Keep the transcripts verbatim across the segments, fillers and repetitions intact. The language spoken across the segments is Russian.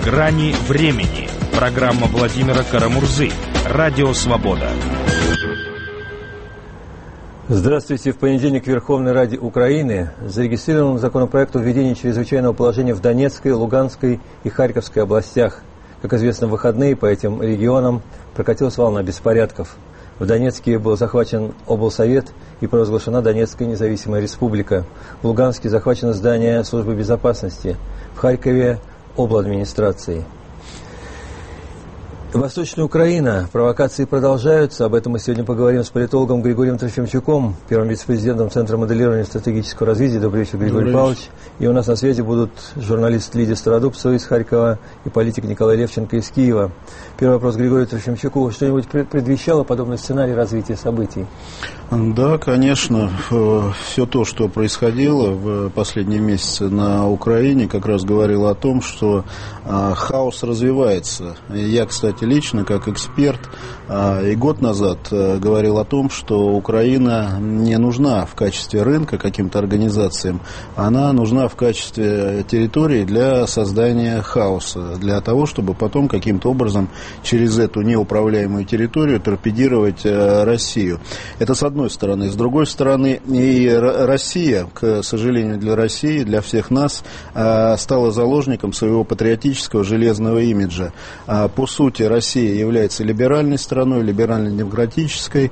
Грани времени. Программа Владимира Карамурзы. Радио «Свобода». Здравствуйте. В понедельник в Верховной Раде Украины зарегистрирован законопроект о введении чрезвычайного положения в Донецкой, Луганской и Харьковской областях. Как известно, в выходные по этим регионам прокатилась волна беспорядков. В Донецке был захвачен облсовет и провозглашена Донецкая независимая республика. В Луганске захвачено здание службы безопасности. В Харькове – обладминистрации. Восточная Украина. Провокации продолжаются. Об этом мы сегодня поговорим с политологом Григорием Трофимчуком, первым вице-президентом Центра моделирования стратегического развития. Добрый вечер, Григорий Павлович. И у нас на связи будут журналист Лидия Стародубцева из Харькова и политик Николай Левченко из Киева. Первый вопрос Григорию Трофимчуку. Что-нибудь предвещало подобный сценарий развития событий? Да, конечно. Все то, что происходило в последние месяцы на Украине, как раз говорило о том, что хаос развивается. Я, кстати, лично, как эксперт, и год назад говорил о том, что Украина не нужна в качестве рынка каким-то организациям, она нужна в качестве территории для создания хаоса, для того, чтобы потом каким-то образом через эту неуправляемую территорию торпедировать Россию. Это с одной стороны. С другой стороны, и Россия, к сожалению для России, для всех нас, стала заложником своего патриотического железного имиджа. По сути, Россия является либеральной страной, либерально-демократической,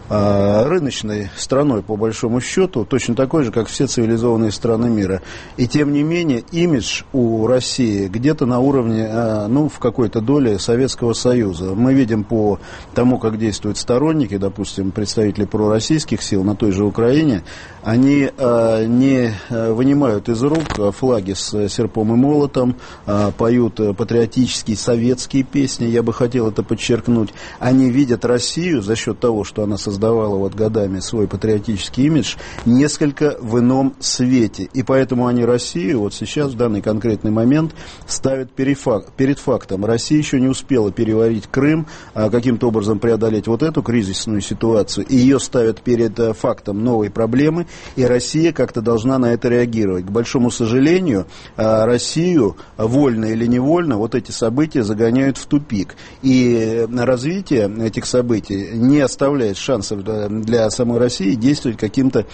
рыночной страной, по большому счету, точно такой же, как все цивилизованные страны мира. И тем не менее, имидж у России где-то на уровне, ну, в какой-то доле Советского Союза. Мы видим по тому, как действуют сторонники, допустим, представители пророссийских сил на той же Украине, они не вынимают из рук флаги с серпом и молотом, поют патриотические советские песни, я бы хотел это подчеркнуть. Они видят Россию за счет того, что она создает создавала вот годами свой патриотический имидж, несколько в ином свете. И поэтому они Россию вот сейчас, в данный конкретный момент, ставят перед фактом. Россия еще не успела переварить Крым, каким-то образом преодолеть вот эту кризисную ситуацию. И ее ставят перед фактом новой проблемы, и Россия как-то должна на это реагировать. К большому сожалению, Россию, вольно или невольно, вот эти события загоняют в тупик. И развитие этих событий не оставляет шанс для самой России действовать каким-то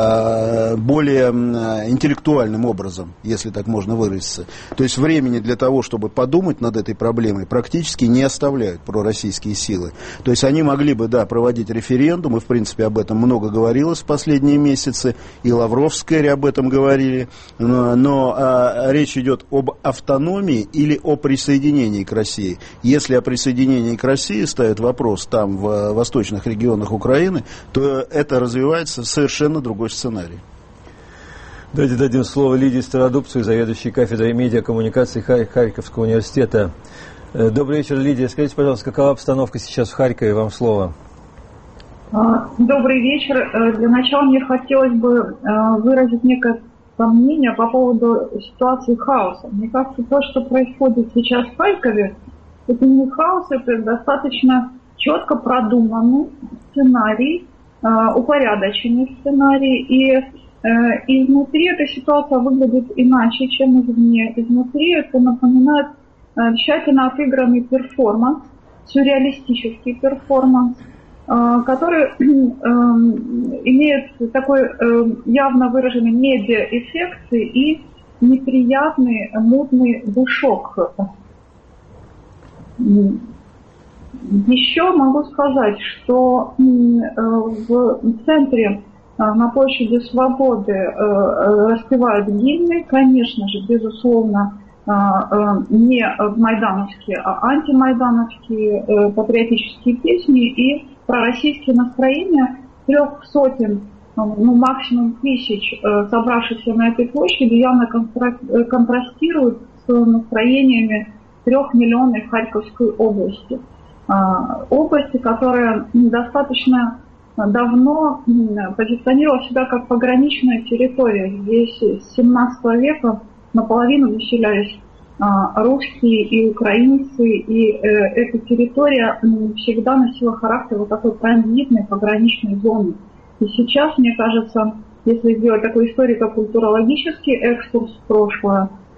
э, более э, интеллектуальным образом, если так можно выразиться. То есть времени для того, чтобы подумать над этой проблемой, практически не оставляют пророссийские силы. То есть они могли бы, да, проводить референдум, и в принципе об этом много говорилось в последние месяцы, и Лавров с Керри об этом говорили, но, но э, речь идет об автономии или о присоединении к России. Если о присоединении к России ставят вопрос там в восточных регионах Украины, то это развивается совершенно другой сценарий. Давайте дадим слово Лидии Стародубцевой, заведующей кафедрой медиакоммуникации Харьковского университета. Добрый вечер, Лидия. Скажите, пожалуйста, какова обстановка сейчас в Харькове? Вам слово. Добрый вечер. Для начала мне хотелось бы выразить некое сомнение по поводу ситуации хаоса. Мне кажется, то, что происходит сейчас в Харькове, это не хаос, это достаточно четко продуманный сценарий, э, упорядоченный сценарий, и э, изнутри эта ситуация выглядит иначе, чем извне. Изнутри это напоминает э, тщательно отыгранный перформанс, сюрреалистический перформанс, э, который э, имеет такой э, явно выраженный медиа-эффект и неприятный мутный душок. Еще могу сказать, что в центре на площади Свободы распевают гимны, конечно же, безусловно, не майдановские, а антимайдановские патриотические песни и пророссийские настроения. Трех сотен, ну максимум тысяч собравшихся на этой площади явно контрастируют с настроениями трехмиллионной Харьковской области. области, которая достаточно давно позиционировала себя как пограничная территория. Здесь с семнадцатого века наполовину заселялись русские и украинцы, и эта территория всегда носила характер вот такой транзитной пограничной зоны. И сейчас, мне кажется, если сделать такой историко-культурологический экскурс в прошлое,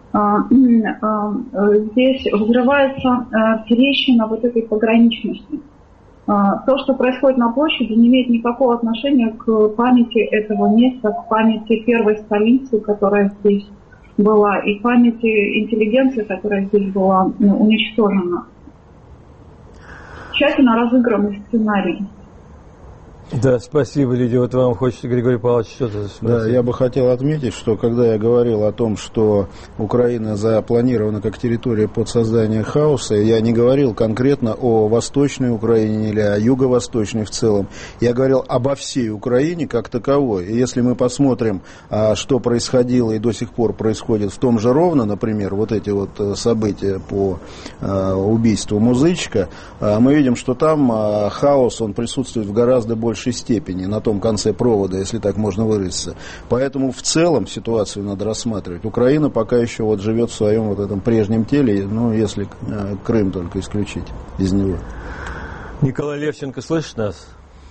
здесь взрывается трещина вот этой пограничности. То, что происходит на площади, не имеет никакого отношения к памяти этого места, к памяти первой столицы, которая здесь была, и памяти интеллигенции, которая здесь была уничтожена. Тщательно разыгранный сценарий. Да, спасибо, Лидия. Вот вам хочется, Григорий Павлович, что-то спросить? Да, я бы хотел отметить, что когда я говорил о том, что Украина запланирована как территория под создание хаоса, я не говорил конкретно о Восточной Украине или о Юго-Восточной в целом. Я говорил обо всей Украине как таковой. И если мы посмотрим, что происходило и до сих пор происходит в том же Ровно, например, вот эти вот события по убийству Музычка, мы видим, что там хаос, он присутствует в гораздо большей степени на том конце провода, если так можно выразиться. Поэтому в целом ситуацию надо рассматривать. Украина пока еще вот живет в своем вот этом прежнем теле, ну, если э, Крым только исключить из него. Николай Левченко, слышишь нас?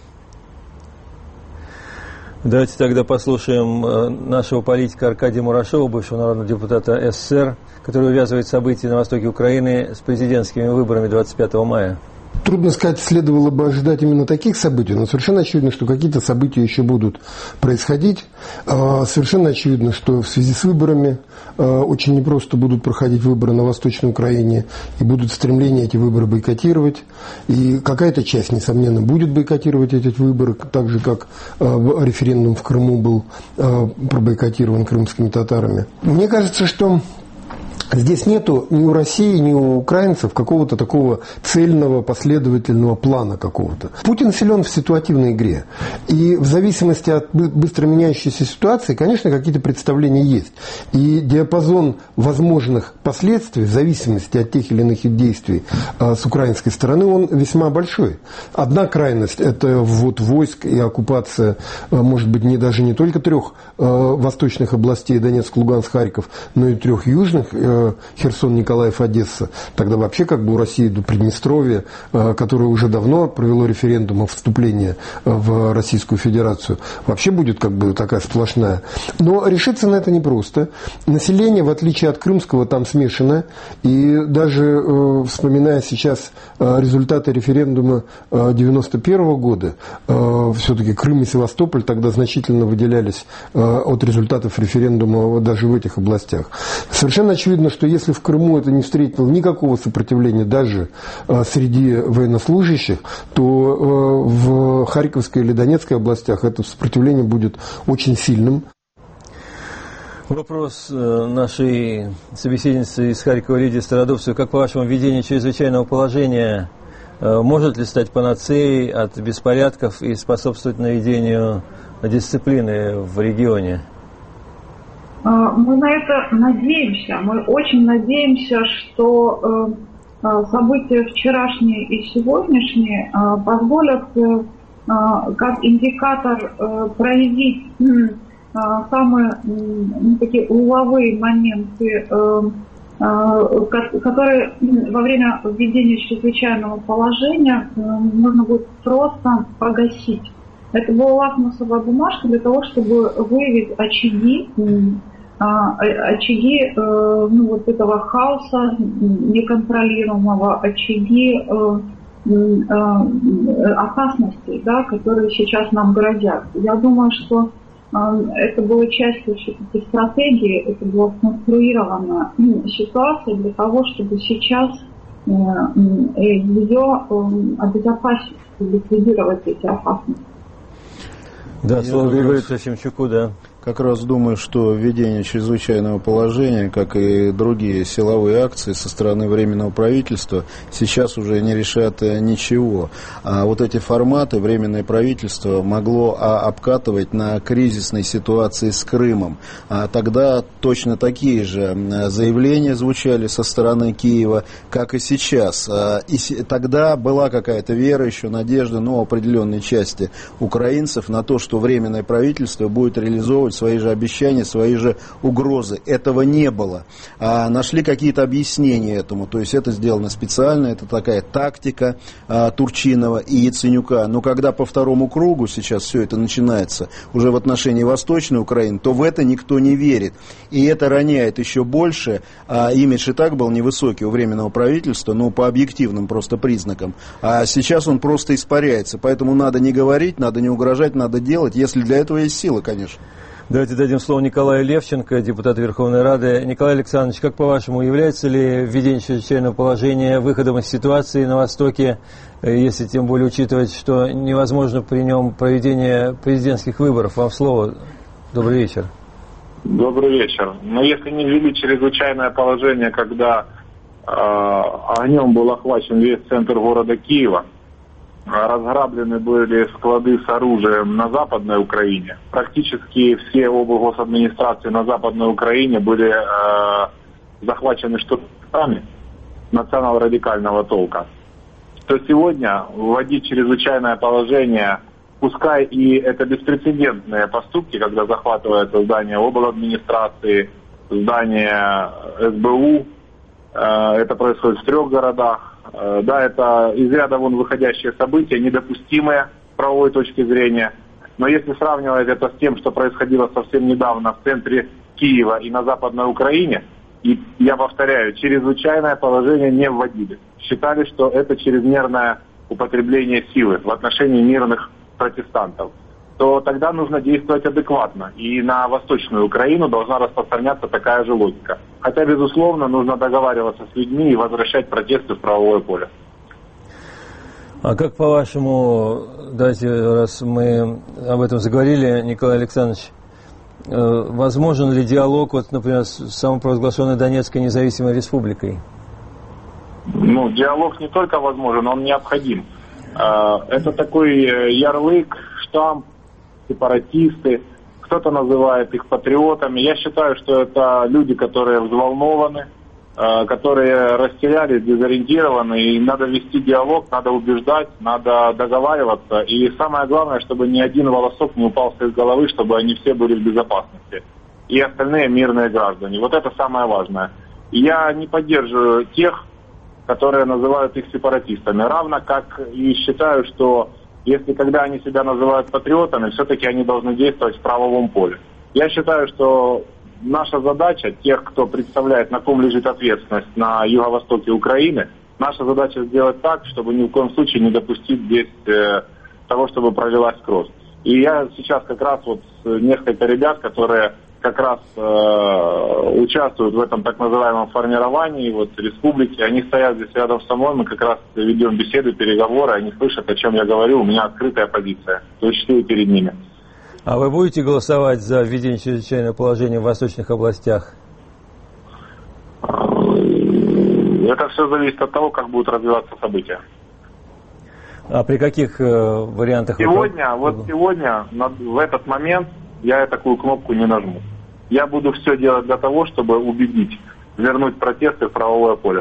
Давайте тогда послушаем нашего политика Аркадия Мурашова, бывшего народного депутата СССР, который увязывает события на востоке Украины с президентскими выборами двадцать пятого мая. Трудно сказать, следовало бы ожидать именно таких событий, но совершенно очевидно, что какие-то события еще будут происходить. Совершенно очевидно, что в связи с выборами очень непросто будут проходить выборы на Восточной Украине, и будут стремления эти выборы бойкотировать. И какая-то часть, несомненно, будет бойкотировать эти выборы, так же, как референдум в Крыму был пробойкотирован крымскими татарами. Мне кажется, что здесь нету ни у России, ни у украинцев какого-то такого цельного, последовательного плана какого-то. Путин силен в ситуативной игре. И в зависимости от быстро меняющейся ситуации, конечно, какие-то представления есть. И диапазон возможных последствий, в зависимости от тех или иных действий а, с украинской стороны, он весьма большой. Одна крайность – это ввод войск и оккупация, а, может быть, не, даже не только трех а, восточных областей – Донецк, Луганск, Харьков, но и трех южных – Херсон, Николаев, Одесса. Тогда вообще как бы у России до Приднестровья, которое уже давно провело референдум о вступлении в Российскую Федерацию, вообще будет как бы такая сплошная. Но решиться на это непросто. Население, в отличие от крымского, там смешано. И даже вспоминая сейчас результаты референдума девяносто первого года, все-таки Крым и Севастополь тогда значительно выделялись от результатов референдума даже в этих областях. Совершенно очевидно, что если в Крыму это не встретило никакого сопротивления даже э, среди военнослужащих, то э, в Харьковской или Донецкой областях это сопротивление будет очень сильным. Вопрос э, нашей собеседницы из Харькова Лидии Стародубцевой. Как по вашему, введение чрезвычайного положения э, может ли стать панацеей от беспорядков и способствовать наведению дисциплины в регионе? Мы на это надеемся. Мы очень надеемся, что события вчерашние и сегодняшние позволят как индикатор проявить самые такие угловые моменты, которые во время введения чрезвычайного положения можно будет просто погасить. Это была лакмусовая бумажка для того, чтобы выявить очаги, очаги ну, вот этого хаоса неконтролируемого, очаги опасностей, да, которые сейчас нам грозят. Я думаю, что это было частью этой стратегии, это была сконструирована ситуация для того, чтобы сейчас ее обезопасить, ликвидировать эти опасности. Да, слово Григорию Трофимчуку, да. Как раз думаю, что введение чрезвычайного положения, как и другие силовые акции со стороны Временного правительства, сейчас уже не решат ничего. А вот эти форматы Временное правительство могло обкатывать на кризисной ситуации с Крымом. А тогда точно такие же заявления звучали со стороны Киева, как и сейчас. И тогда была какая-то вера, еще надежда, ну, определенной части украинцев на то, что Временное правительство будет реализовывать реализовывать свои же обещания, свои же угрозы. Этого не было. А нашли какие-то объяснения этому. То есть это сделано специально, это такая тактика а, Турчинова и Яценюка. Но когда по второму кругу сейчас все это начинается уже в отношении Восточной Украины, то в это никто не верит. И это роняет еще больше. А имидж и так был невысокий у Временного правительства, ну, по объективным просто признакам. А сейчас он просто испаряется. Поэтому надо не говорить, надо не угрожать, надо делать, если для этого есть сила, конечно. Давайте дадим слово Николаю Левченко, депутату Верховной Рады. Николай Александрович, как по-вашему, является ли введение чрезвычайного положения выходом из ситуации на Востоке, если тем более учитывать, что невозможно при нем проведение президентских выборов? Вам слово. Добрый вечер. Добрый вечер. Но если не ввели чрезвычайное положение, когда э, огнем был охвачен весь центр города Киева, разграблены были склады с оружием на Западной Украине. Практически все облгосадминистрации на Западной Украине были э, захвачены штурмовиками национал-радикального толка. То сегодня вводить чрезвычайное положение, пускай и это беспрецедентные поступки, когда захватывается здание обладминистрации, здание эс бэ у, э, это происходит в трех городах. Да, это из ряда вон выходящие события, недопустимые с правовой точки зрения. Но если сравнивать это с тем, что происходило совсем недавно в центре Киева и на Западной Украине, и я повторяю, чрезвычайное положение не вводили. Считали, что это чрезмерное употребление силы в отношении мирных протестантов, то тогда нужно действовать адекватно. И на Восточную Украину должна распространяться такая же логика. Хотя, безусловно, нужно договариваться с людьми и возвращать протесты в правовое поле. А как, по-вашему, давайте, раз мы об этом заговорили, Николай Александрович, возможен ли диалог, вот, например, с самопровозглашенной Донецкой независимой республикой? Ну, диалог не только возможен, он необходим. Это такой ярлык, штамп, сепаратисты, кто-то называет их патриотами. Я считаю, что это люди, которые взволнованы, которые растерялись, дезориентированы, и надо вести диалог, надо убеждать, надо договариваться. И самое главное, чтобы ни один волосок не упал с их головы, чтобы они все были в безопасности. И остальные мирные граждане. Вот это самое важное. И я не поддерживаю тех, которые называют их сепаратистами. Равно как и считаю, что если когда они себя называют патриотами, все-таки они должны действовать в правовом поле. Я считаю, что наша задача, тех, кто представляет, на ком лежит ответственность на юго-востоке Украины, наша задача сделать так, чтобы ни в коем случае не допустить здесь э, того, чтобы пролилась кровь. И я сейчас как раз вот несколько ребят, которые как раз э, участвуют в этом так называемом формировании вот, республики, они стоят здесь рядом со мной, мы как раз ведем беседы, переговоры, они слышат, о чем я говорю, у меня открытая позиция, существую перед ними. А вы будете голосовать за введение чрезвычайного положения в восточных областях? Это все зависит от того, как будут развиваться события. А при каких э, вариантах? Сегодня, вы... вот сегодня, на, в этот момент, я такую кнопку не нажму. Я буду все делать для того, чтобы убедить, вернуть протесты в правовое поле.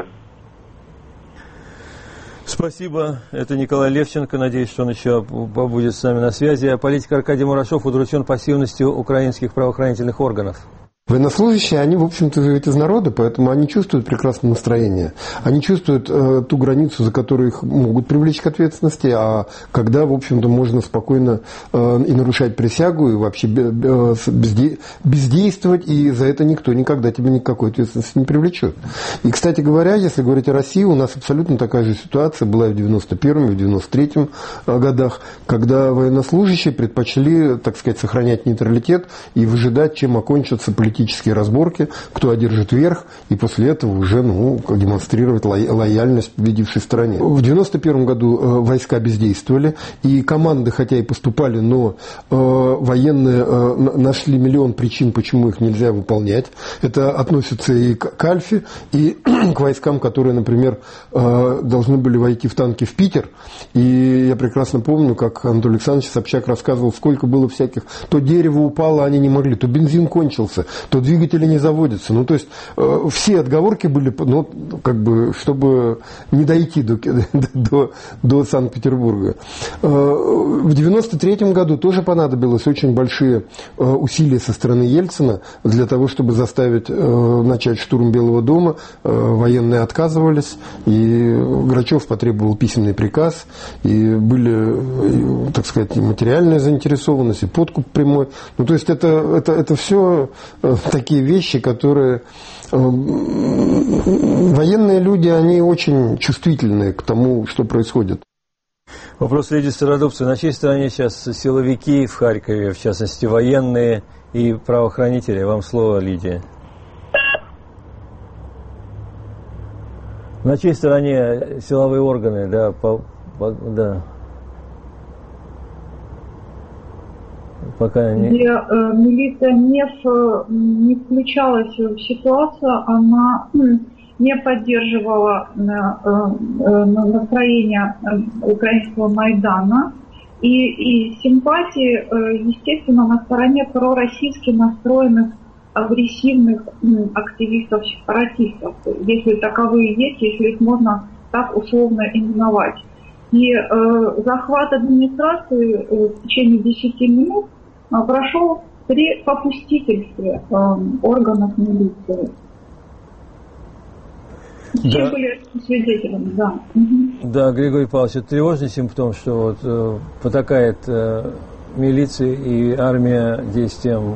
Спасибо. Это Николай Левченко. Надеюсь, что он еще будет с нами на связи. Политик Аркадий Мурашов удручен пассивностью украинских правоохранительных органов. Военнослужащие, они, в общем-то, живут из народа, поэтому они чувствуют прекрасное настроение. Они чувствуют э, ту границу, за которую их могут привлечь к ответственности, а когда, в общем-то, можно спокойно э, и нарушать присягу, и вообще безде- бездействовать, и за это никто никогда тебя никакой ответственности не привлечет. И, кстати говоря, если говорить о России, у нас абсолютно такая же ситуация была и в девяносто первом, и в девяносто третьем годах, когда военнослужащие предпочли, так сказать, сохранять нейтралитет и выжидать, чем окончатся политические политические разборки, кто одержит верх, и после этого уже ну, демонстрировать лояльность победившей стране. В девяносто первом году э, войска бездействовали, и команды, хотя и поступали, но э, военные э, нашли миллион причин, почему их нельзя выполнять. Это относится и к, к Альфе, и к войскам, которые, например, э, должны были войти в танки в Питер. И я прекрасно помню, как Анатолий Александрович Собчак рассказывал, сколько было всяких... То дерево упало, они не могли, то бензин кончился, то двигатели не заводятся. Ну, то есть э, все отговорки были, ну, как бы, чтобы не дойти до, до, до Санкт-Петербурга. Э, в девяносто третьем году тоже понадобилось очень большие э, усилия со стороны Ельцина для того, чтобы заставить э, начать штурм Белого дома. Э, военные отказывались, и Грачев потребовал письменный приказ, и были, так сказать, и материальная заинтересованность, и подкуп прямой. Ну, то есть это, это, это все такие вещи, которые... Военные люди, они очень чувствительны к тому, что происходит. Вопрос Лидии Стародубцевой. На чьей стороне сейчас силовики в Харькове, в частности, военные и правоохранители? Вам слово, Лидия. На чьей стороне силовые органы, да, по, по, да. Пока не... Где э, милиция не, в, не включалась в ситуацию, она э, не поддерживала э, э, настроение э, украинского Майдана. И, и симпатии, э, естественно, на стороне пророссийски настроенных агрессивных э, активистов-сепаратистов, если таковые есть, если их можно так условно именовать. И э, захват администрации э, в течение десяти минут э, прошел при попустительстве э, органов милиции. Все да. были свидетелями, да. Угу. Да, Григорий Павлович, это тревожный симптом, что вот э, потакает э, милиция и армия действиям,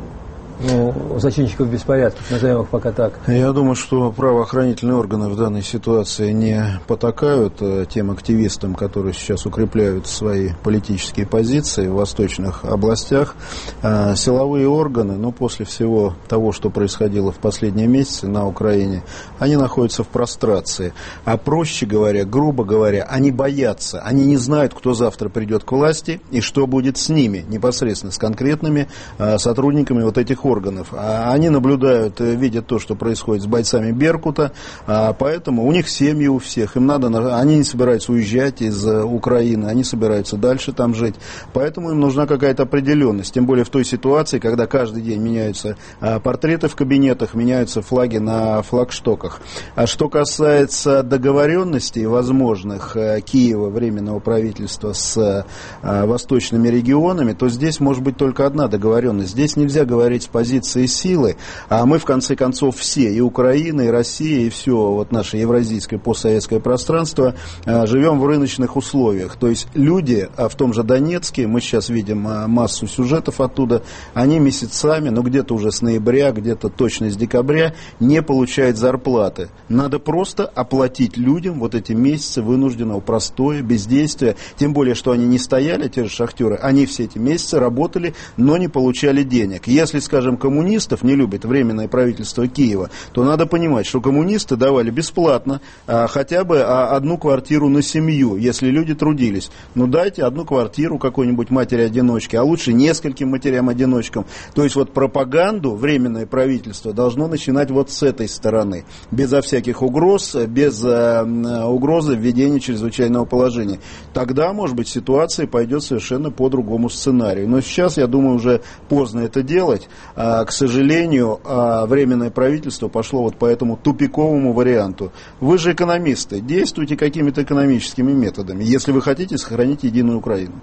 ну, зачинщиков беспорядков, назовем их пока так. Я думаю, что правоохранительные органы в данной ситуации не потакают тем активистам, которые сейчас укрепляют свои политические позиции в восточных областях. Силовые органы, ну, после всего того, что происходило в последние месяцы на Украине, они находятся в прострации. А проще говоря, грубо говоря, они боятся, они не знают, кто завтра придет к власти и что будет с ними, непосредственно с конкретными сотрудниками вот этих органов. органов. Они наблюдают, видят то, что происходит с бойцами Беркута, поэтому у них семьи у всех, им надо, они не собираются уезжать из Украины, они собираются дальше там жить, поэтому им нужна какая-то определенность, тем более в той ситуации, когда каждый день меняются портреты в кабинетах, меняются флаги на флагштоках. А что касается договоренностей возможных Киева, Временного правительства с восточными регионами, то здесь может быть только одна договоренность. Здесь нельзя говорить с позиции силы, а мы в конце концов все, и Украина, и Россия, и все вот наше евразийское постсоветское пространство живем в рыночных условиях. То есть люди в том же Донецке, мы сейчас видим массу сюжетов оттуда, они месяцами, ну где-то уже с ноября, где-то точно с декабря не получают зарплаты. Надо просто оплатить людям вот эти месяцы вынужденного простоя, бездействия, тем более, что они не стояли, те же шахтеры, они все эти месяцы работали, но не получали денег. Если, скажем, коммунистов не любит Временное правительство Киева, то надо понимать, что коммунисты давали бесплатно а, хотя бы а, одну квартиру на семью, если люди трудились. Ну дайте одну квартиру какой-нибудь матери-одиночке, а лучше нескольким матерям-одиночкам. То есть вот пропаганду Временное правительство должно начинать вот с этой стороны, безо всяких угроз, без а, угрозы введения чрезвычайного положения. Тогда, может быть, ситуация пойдет совершенно по другому сценарию. Но сейчас, я думаю, уже поздно это делать. А, к сожалению, а, Временное правительство пошло вот по этому тупиковому варианту. Вы же экономисты, действуйте какими-то экономическими методами, если вы хотите сохранить единую Украину.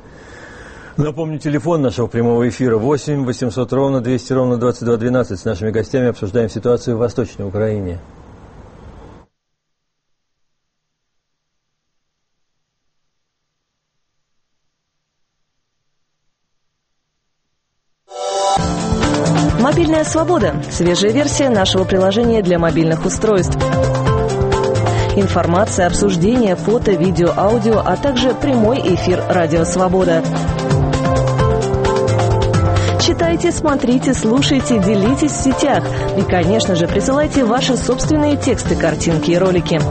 Напомню, телефон нашего прямого эфира восемь восемьсот ровно двести ровно двадцать два двенадцать. С нашими гостями обсуждаем ситуацию в Восточной Украине. Мобильная свобода. Свежая версия нашего приложения для мобильных устройств. Информация, обсуждение, фото, видео, аудио, а также прямой эфир «Радио Свобода». Читайте, смотрите, слушайте, делитесь в сетях. И, конечно же, присылайте ваши собственные тексты, картинки и ролики.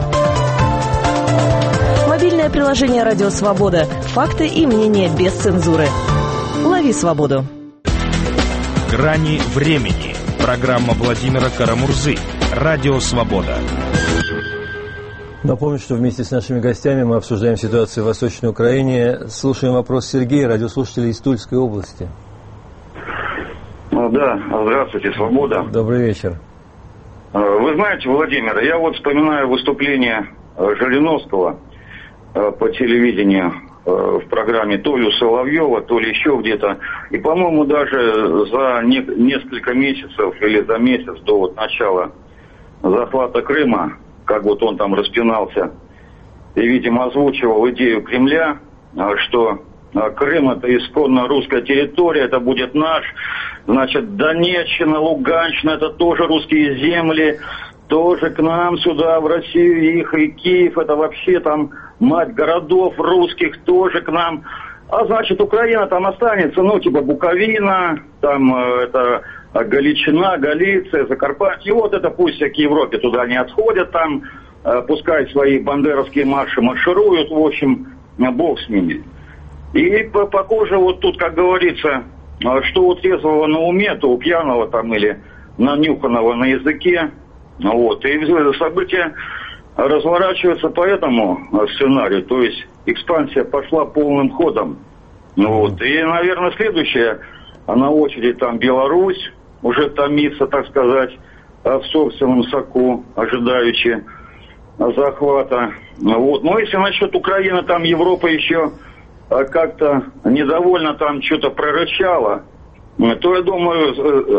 Мобильное приложение «Радио Свобода». Факты и мнения без цензуры. Лови свободу. «Грани времени». Программа Владимира Карамурзы. Радио Свобода. Напомню, что вместе с нашими гостями мы обсуждаем ситуацию в Восточной Украине. Слушаем вопрос Сергея, радиослушателя из Тульской области. Да, здравствуйте, «Свобода». Добрый вечер. Вы знаете, Владимир, я вот вспоминаю выступление Жириновского по телевидению в программе то ли у Соловьева, то ли еще где-то. И, по-моему, даже за не, несколько месяцев или за месяц до вот начала захвата Крыма, как вот он там распинался и, видимо, озвучивал идею Кремля, что Крым — это исконно русская территория, это будет наш. Значит, Донеччина, Луганщина — это тоже русские земли, тоже к нам сюда, в Россию, их, и Киев — это вообще там мать городов русских, тоже к нам. А значит, Украина там останется, ну, типа Буковина, там э, это Галичина, Галиция, Закарпатье. Вот это пусть все к Европе туда не отходят, там э, пускай свои бандеровские марши маршируют, в общем, бог с ними. И похоже, вот тут, как говорится, что у трезвого на уме, то у пьяного там или нанюханного на языке. Вот. И события разворачиваются по этому сценарию, то есть экспансия пошла полным ходом. Вот. И, наверное, следующая на очереди там Беларусь, уже томится, так сказать, в собственном соку, ожидаючи захвата. Вот. Но если насчет Украины, там Европа еще как-то недовольно там что-то прорычала, то, я думаю,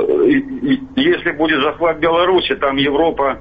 если будет захват Беларуси, там Европа,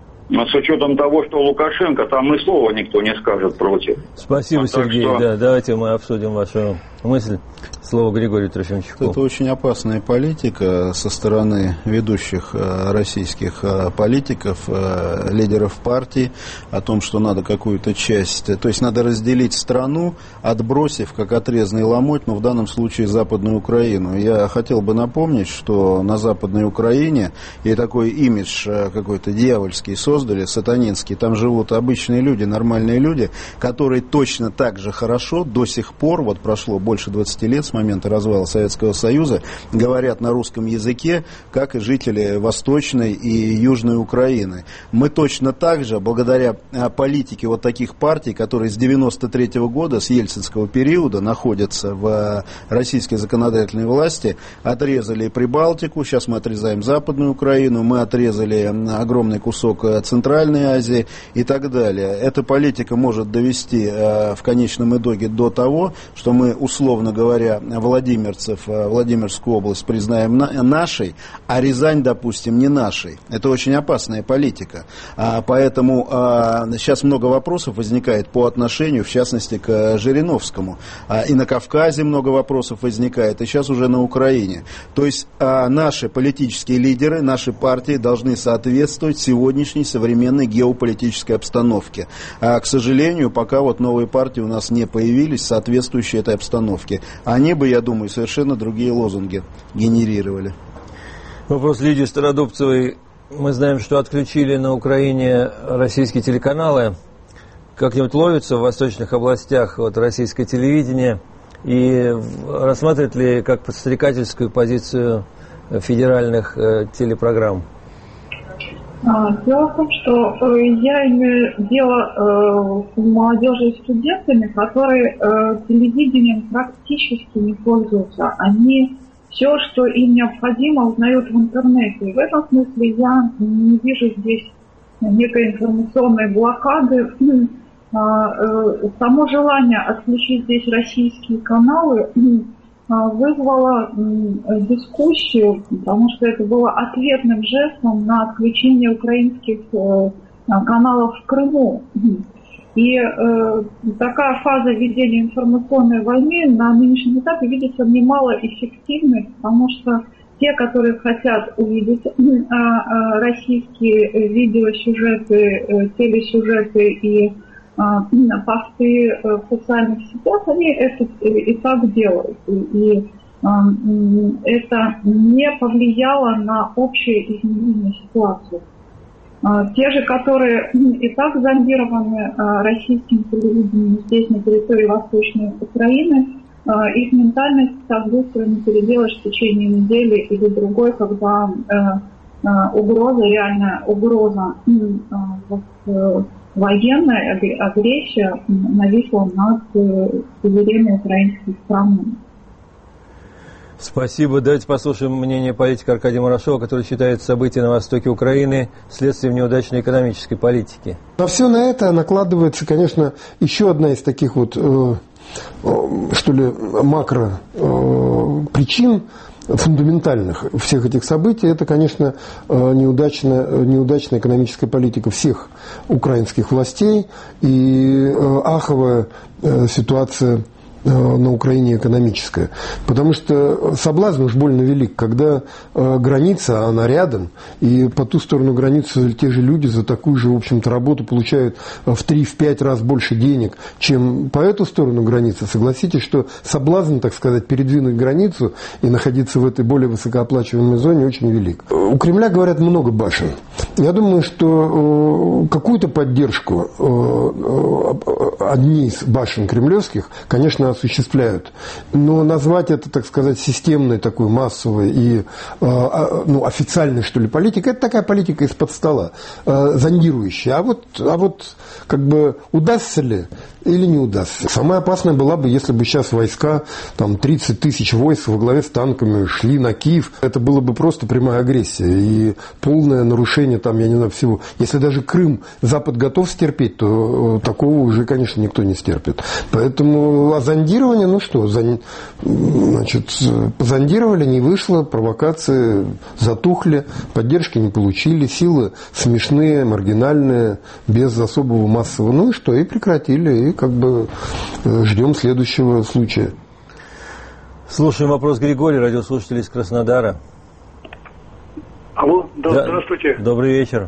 с учетом того, что Лукашенко, там и слова никто не скажет против. Спасибо, а Сергей. Что... Да, давайте мы обсудим вашу мысль. Слово Григорию Трофимовичу. Это очень опасная политика со стороны ведущих российских политиков, лидеров партий, о том, что надо какую-то часть, то есть надо разделить страну, отбросив, как отрезанный ломоть, но в данном случае Западную Украину. Я хотел бы напомнить, что на Западной Украине и такой имидж какой-то дьявольский создали, сатанинский, там живут обычные люди, нормальные люди, которые точно так же хорошо до сих пор, вот прошло больше двадцати лет с момента развала Советского Союза, говорят на русском языке, как и жители Восточной и Южной Украины. Мы точно так же, благодаря политике вот таких партий, которые с девяносто третьего года, с ельцинского периода, находятся в российской законодательной власти, отрезали Прибалтику, сейчас мы отрезаем Западную Украину, мы отрезали огромный кусок Центральной Азии и так далее. Эта политика может довести в конечном итоге до того, что мы, условно говоря, владимирцев, Владимирскую область признаем нашей, а Рязань, допустим, не нашей. Это очень опасная политика. Поэтому сейчас много вопросов возникает по отношению, в частности, к Жириновскому. И на Кавказе много вопросов возникает, и сейчас уже на Украине. То есть наши политические лидеры, наши партии должны соответствовать сегодняшней современной геополитической обстановке. А, к сожалению, пока вот новые партии у нас не появились, соответствующие этой обстановке. Они бы, я думаю, совершенно другие лозунги генерировали. Вопрос Лидии Стародубцевой. Мы знаем, что отключили на Украине российские телеканалы. Как-нибудь ловится в восточных областях вот, российское телевидение? И рассматривает ли как подстрекательскую позицию федеральных э, телепрограмм? Дело в том, что э, я имею дело э, с молодежью и студентами, которые э, телевидением практически не пользуются. Они все, что им необходимо, узнают в интернете. И в этом смысле я не вижу здесь некой информационной блокады. Само желание отключить здесь российские каналы вызвало дискуссию, потому что это было ответным жестом на отключение украинских каналов в Крыму. И э, такая фаза ведения информационной войны на нынешнем этапе видится мне малоэффективной, потому что те, которые хотят увидеть э, э, российские видеосюжеты, э, телесюжеты и э, посты э, в социальных сетях, они это и так делают. И, и э, это не повлияло на общее изменение ситуации. Те же, которые и так зондированы российским телевидением здесь, на территории Восточной Украины, их ментальность так быстро не переделаешь в течение недели или другой, когда угроза, реальная угроза, военная агрессия нависла над суверенной украинской страной. Спасибо. Давайте послушаем мнение политика Аркадия Мурашова, который считает события на востоке Украины следствием неудачной экономической политики. На все на это накладывается, конечно, еще одна из таких вот, э, э, что ли, макро э, причин фундаментальных всех этих событий. Это, конечно, неудачная, неудачная экономическая политика всех украинских властей и аховая ситуация на Украине экономическая. Потому что соблазн уж больно велик, когда э, граница, она рядом, и по ту сторону границы те же люди за такую же, в общем-то, работу получают в три-пять раз больше денег, чем по эту сторону границы. Согласитесь, что соблазн, так сказать, передвинуть границу и находиться в этой более высокооплачиваемой зоне очень велик. У Кремля, говорят, много башен. Я думаю, что э, какую-то поддержку э, э, одни из башен кремлевских, конечно, осуществляют. Но назвать это, так сказать, системной, такой массовой и э, ну, официальной, что ли, политикой, это такая политика из-под стола, э, зондирующая. А вот, а вот как бы удастся ли или не удастся. Самое опасное было бы, если бы сейчас войска, там тридцать тысяч войск во главе с танками шли на Киев. Это было бы просто прямая агрессия и полное нарушение, там, я не знаю, всего. Если даже Крым Запад готов стерпеть, то такого уже, конечно, никто не стерпит. Поэтому, а зондирование, ну что, зон... значит, позондировали, не вышло, провокации затухли, поддержки не получили, силы смешные, маргинальные, без особого массового. Ну и что, и прекратили, и как бы ждем следующего случая. Слушаем вопрос Григория, радиослушатель из Краснодара. Алло, да, да, здравствуйте. Добрый вечер.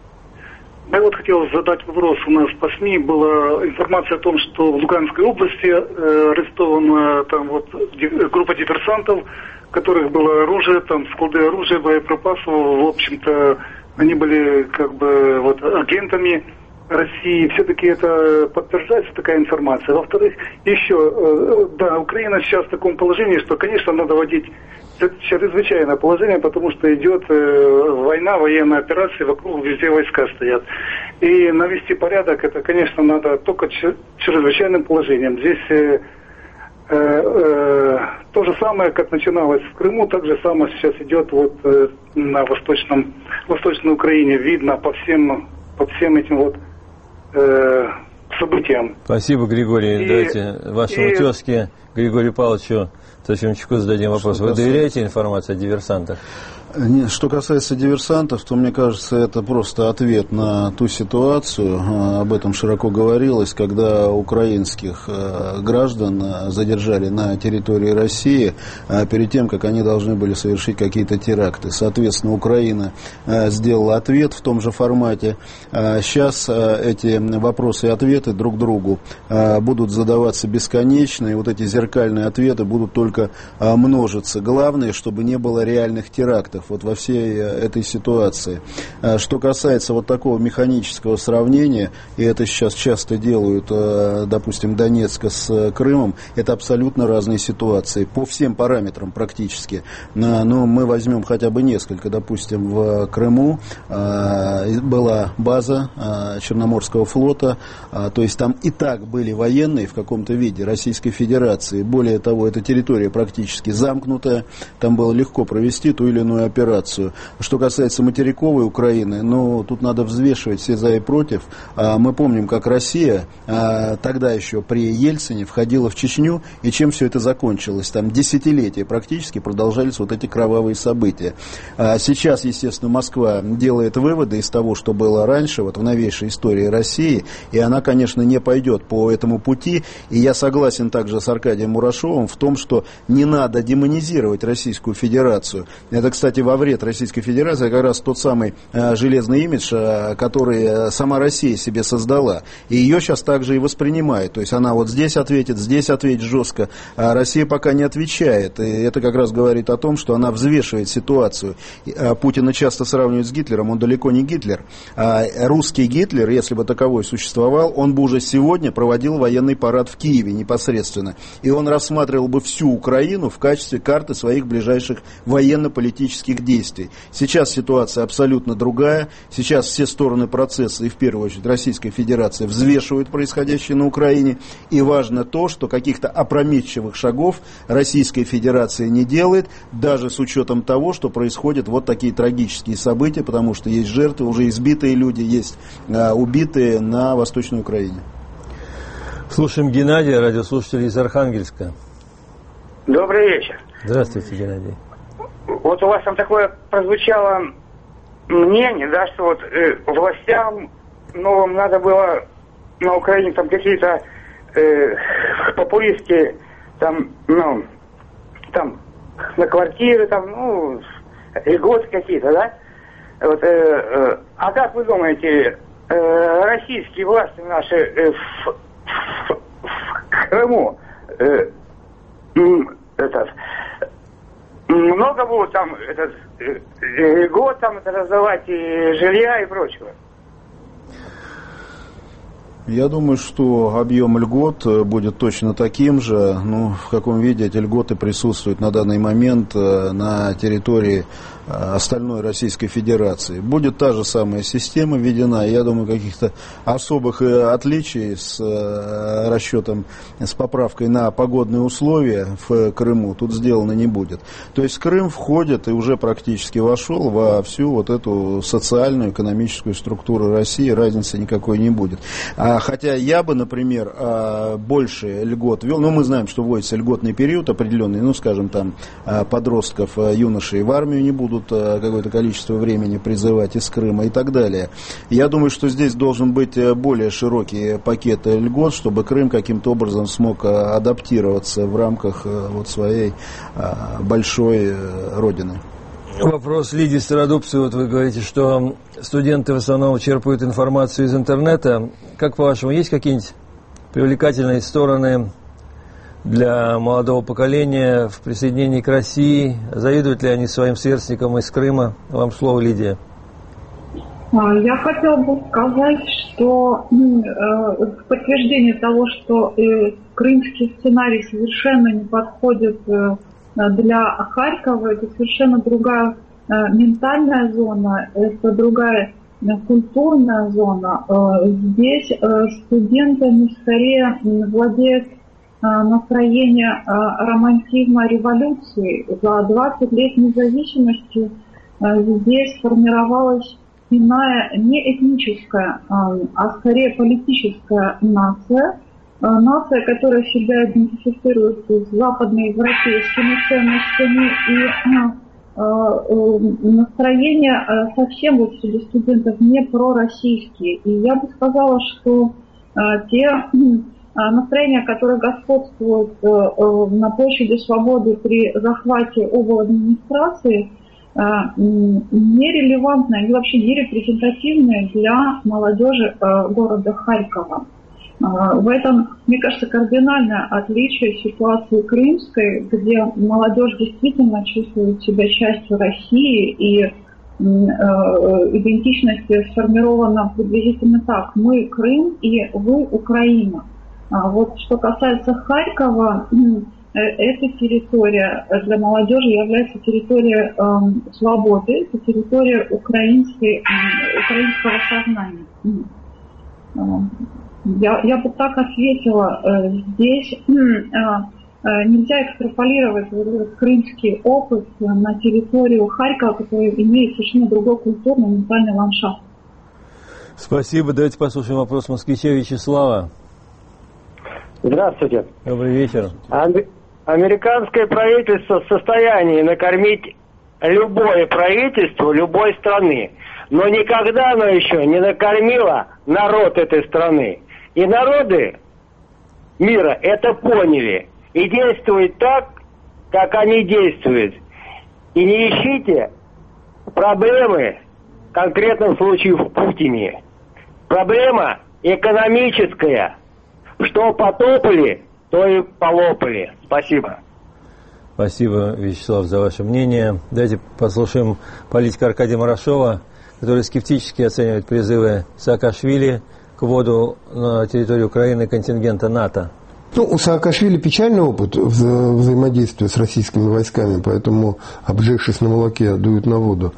Я вот хотел задать вопрос. У нас по СМИ была информация о том, что в Луганской области э, арестована там вот группа диверсантов, у которых было оружие, там склады оружия, боеприпасов. В общем-то, они были как бы вот агентами России. Все-таки это подтверждается такая информация. Во-вторых, еще, э, да, Украина сейчас в таком положении, что, конечно, надо вводить чрезвычайное положение, потому что идет э, война, военная операция, вокруг везде войска стоят. И навести порядок, это, конечно, надо только чрезвычайным положением. Здесь э, э, э, то же самое, как начиналось в Крыму, так же самое сейчас идет вот э, на восточном, восточной Украине. Видно по всем, по всем этим вот э, событиям. Спасибо, Григорий. И, Давайте вашему и... тезке Григорию Павловичу Трофимчуку зададим вопрос. Что Вы касается... доверяете информации о диверсантах? Нет, что касается диверсантов, то, мне кажется, это просто ответ на ту ситуацию, об этом широко говорилось, когда украинских граждан задержали на территории России перед тем, как они должны были совершить какие-то теракты. Соответственно, Украина сделала ответ в том же формате. Сейчас эти вопросы и ответы друг другу будут задаваться бесконечно, и вот эти зеркальные ответы будут только множиться. Главное, чтобы не было реальных терактов вот во всей этой ситуации. Что касается вот такого механического сравнения, и это сейчас часто делают, допустим, Донецка с Крымом, это абсолютно разные ситуации по всем параметрам практически. Но мы возьмем хотя бы несколько. Допустим, в Крыму была база Черноморского флота, то есть там и так были военные в каком-то виде Российской Федерации. Более того, эта территория практически замкнутая, там было легко провести ту или иную операцию. Что касается материковой Украины, ну, тут надо взвешивать все за и против. Мы помним, как Россия тогда еще при Ельцине входила в Чечню, и чем все это закончилось. Там десятилетия практически продолжались вот эти кровавые события. Сейчас, естественно, Москва делает выводы из того, что было раньше, вот в новейшей истории России, и она, конечно, не пойдет по этому пути. И я согласен также с Аркадием Мурашовым в том, что не надо демонизировать Российскую Федерацию. Это, кстати, во вред Российской Федерации как раз тот самый э, железный имидж, э, который э, сама Россия себе создала. И ее сейчас также и воспринимает. То есть она вот здесь ответит, здесь ответит жестко. А Россия пока не отвечает. И это как раз говорит о том, что она взвешивает ситуацию. И, э, Путина часто сравнивают с Гитлером. Он далеко не Гитлер. А русский Гитлер, если бы таковой существовал, он бы уже сегодня проводил военный парад в Киеве непосредственно. И и он рассматривал бы всю Украину в качестве карты своих ближайших военно-политических действий. Сейчас ситуация абсолютно другая. Сейчас все стороны процесса, и в первую очередь Российская Федерация, взвешивают происходящее на Украине. И важно то, что каких-то опрометчивых шагов Российская Федерация не делает, даже с учетом того, что происходят вот такие трагические события, потому что есть жертвы, уже избитые люди, есть а, убитые на Восточной Украине. Слушаем Геннадия, радиослушатель из Архангельска. Добрый вечер. Здравствуйте, Геннадий. Вот у вас там такое прозвучало мнение, да, что вот э, властям новым надо было на Украине там какие-то э, популистские там, ну, там на квартиры, там, ну, льготы какие-то, да? Вот, э, э, а как вы думаете, э, российские власти наши э, в, в, в Крыму э, этот, много будут там этот, э, льгот там это раздавать, и жилья и прочего? Я думаю, что объем льгот будет точно таким же. Ну, в каком виде эти льготы присутствуют на данный момент на территории остальной Российской Федерации. Будет та же самая система введена. Я думаю, каких-то особых отличий с расчетом, с поправкой на погодные условия в Крыму тут сделано не будет. То есть Крым входит и уже практически вошел во всю вот эту социальную, экономическую структуру России. Разницы никакой не будет. А, хотя я бы, например, больше льгот ввел. Ну, мы знаем, что вводится льготный период определенный. Ну, скажем, там подростков, юношей в армию не будут какое-то количество времени призывать из Крыма и так далее. Я думаю, что здесь должен быть более широкий пакет льгот, чтобы Крым каким-то образом смог адаптироваться в рамках вот своей большой родины. Вопрос Лидии Стародубцевой. Вот вы говорите, что студенты в основном черпают информацию из интернета. Как по-вашему, есть какие-нибудь привлекательные стороны для молодого поколения в присоединении к России? Завидуют ли они своим сверстникам из Крыма? Вам слово, Лидия. Я хотела бы сказать, что э, в подтверждение того, что э, крымский сценарий совершенно не подходит э, для Харькова, это совершенно другая э, ментальная зона, это другая э, культурная зона. Э, здесь э, студентами скорее владеет настроение романтизма революции. За двадцать лет независимости здесь сформировалась иная, не этническая, а скорее политическая нация. Нация, которая себя идентифицирует с западноевропейскими ценностями, и настроение совсем вот среди студентов не пророссийские. И я бы сказала, что те настроения, которые господствуют на площади Свободы при захвате обл. Администрации, нерелевантны и вообще не репрезентативны для молодежи города Харькова. В этом, мне кажется, кардинальное отличие ситуации крымской, где молодежь действительно чувствует себя частью России, и идентичность сформирована приблизительно так: мы Крым и вы Украина. Вот что касается Харькова, эта территория для молодежи является территорией э, свободы, это территория украинской, э, украинского сознания. Я, я бы так ответила. Э, здесь э, э, нельзя экстраполировать этот крымский опыт на территорию Харькова, которая имеет совершенно другой культурный, ментальный ландшафт. Спасибо. Давайте послушаем вопрос москвича Вячеслава. Здравствуйте. Добрый вечер. Американское правительство в состоянии накормить любое правительство любой страны, но никогда оно еще не накормило народ этой страны. И народы мира это поняли и действуют так, как они действуют. И не ищите проблемы в конкретном случае в Путине. Проблема экономическая. Что потопали, то и полопали. Спасибо. Спасибо, Вячеслав, за ваше мнение. Давайте послушаем политика Аркадия Марашова, который скептически оценивает призывы Саакашвили к вводу на территорию Украины контингента НАТО. Ну, у Саакашвили печальный опыт вза- взаимодействия с российскими войсками, поэтому, обжегшись на молоке, дуют на воду.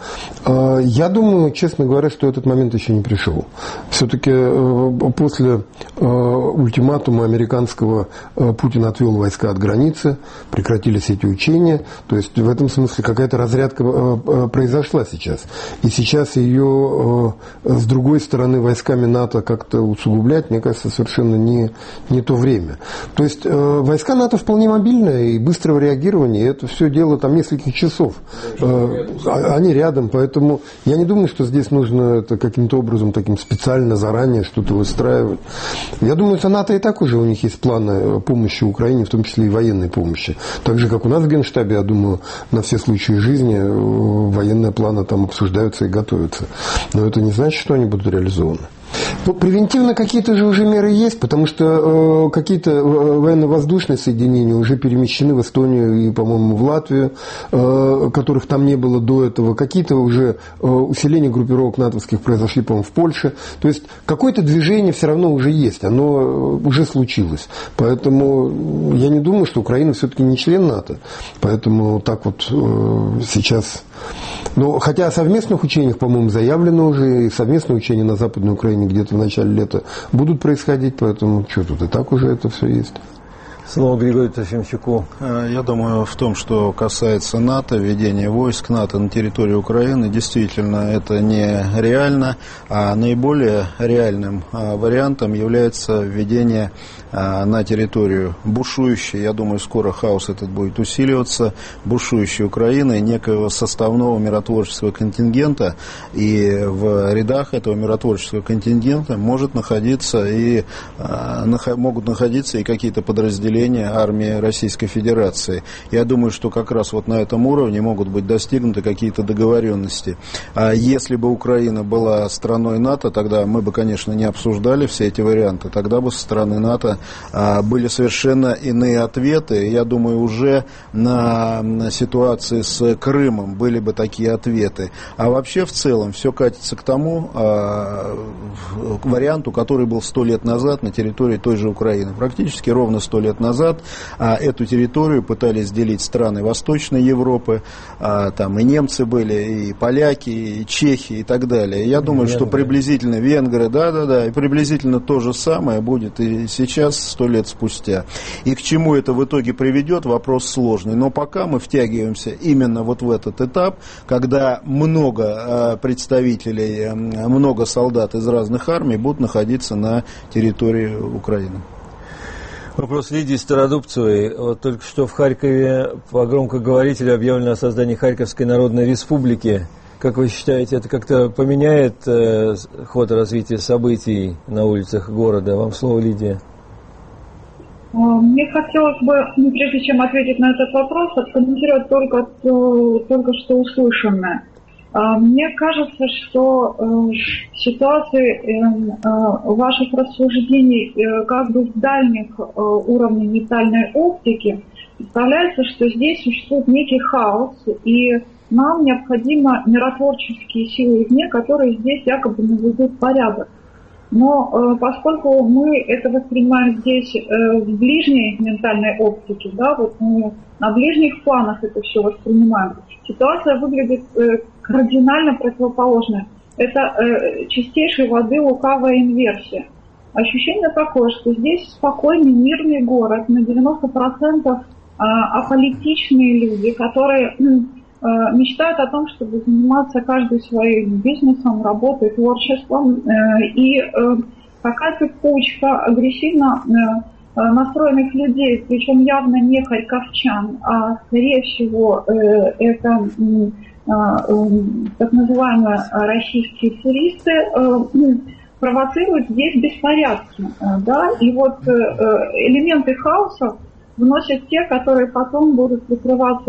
Я думаю, честно говоря, что этот момент еще не пришел. Все-таки после ультиматума американского Путин отвел войска от границы, прекратились эти учения. То есть в этом смысле какая-то разрядка произошла сейчас. И сейчас ее с другой стороны войсками НАТО как-то усугублять, мне кажется, совершенно не, не то время. То есть э, войска НАТО вполне мобильные и быстрого реагирования, это все дело там нескольких часов. Э, они рядом, поэтому я не думаю, что здесь нужно это каким-то образом таким специально заранее что-то выстраивать. Я думаю, что НАТО и так уже у них есть планы помощи Украине, в том числе и военной помощи. Так же, как у нас в Генштабе, я думаю, на все случаи жизни военные планы там обсуждаются и готовятся. Но это не значит, что они будут реализованы. Ну, превентивно какие-то же уже меры есть, потому что э, какие-то военно-воздушные соединения уже перемещены в Эстонию и, по-моему, в Латвию, э, которых там не было до этого. Какие-то уже э, усиления группировок натовских произошли, по-моему, в Польше. То есть какое-то движение все равно уже есть, оно уже случилось. Поэтому я не думаю, что Украина все-таки не член НАТО. Поэтому так вот э, сейчас... Но, хотя о совместных учениях, по-моему, заявлено уже, и совместные учения на Западной Украине где-то в начале лета будут происходить, поэтому что тут, и так уже это все есть. Слово Григорию Трофимчуку. Я думаю, в том, что касается НАТО, введения войск НАТО на территории Украины, действительно это не реально, а наиболее реальным вариантом является введение на территорию бушующей, я думаю, скоро хаос этот будет усиливаться, бушующей Украины, некого составного миротворческого контингента, и в рядах этого миротворческого контингента может находиться и, могут находиться и какие-то подразделения армии Российской Федерации. Я думаю, что как раз вот на этом уровне могут быть достигнуты какие-то договоренности. А если бы Украина была страной НАТО, тогда мы бы, конечно, не обсуждали все эти варианты, тогда бы со стороны НАТО были совершенно иные ответы. Я думаю, уже на ситуации с Крымом были бы такие ответы. А вообще в целом все катится к тому к варианту, который был сто лет назад на территории той же Украины. Практически ровно сто лет назад эту территорию пытались делить страны Восточной Европы. Там и немцы были, и поляки, и чехи, и так далее. Я думаю, венгры. Что приблизительно венгры, да-да-да, и приблизительно то же самое будет и сейчас, сто лет спустя. И к чему это в итоге приведет, вопрос сложный. Но пока мы втягиваемся именно вот в этот этап, когда много представителей, много солдат из разных армий будут находиться на территории Украины. Вопрос Лидии Стародубцевой. Вот только что в Харькове по громкоговорителю объявлено о создании Харьковской Народной Республики. Как вы считаете, это как-то поменяет э, ход развития событий на улицах города? Вам слово, Лидия. Мне хотелось бы, прежде чем ответить на этот вопрос, откомментировать только, только что услышанное. Мне кажется, что в ситуации ваших рассуждений как бы с дальних уровней ментальной оптики представляется, что здесь существует некий хаос, и нам необходимо миротворческие силы извне, которые здесь якобы наведут порядок. Но поскольку мы это воспринимаем здесь в ближней ментальной оптике, да, вот мы на ближних планах это все воспринимаем, ситуация выглядит кардинально противоположная. Это э, чистейшей воды лукавая инверсия. Ощущение такое, что здесь спокойный, мирный город, на девяносто процентов э, аполитичные люди, которые э, мечтают о том, чтобы заниматься каждый своим бизнесом, работой, творчеством. Э, и э, какая-то кучка агрессивно э, настроенных людей, причем явно не харьковчан, а скорее всего э, это... Э, так называемые российские туристы провоцируют здесь беспорядки. Да? И вот элементы хаоса вносят те, которые потом будут прикрываться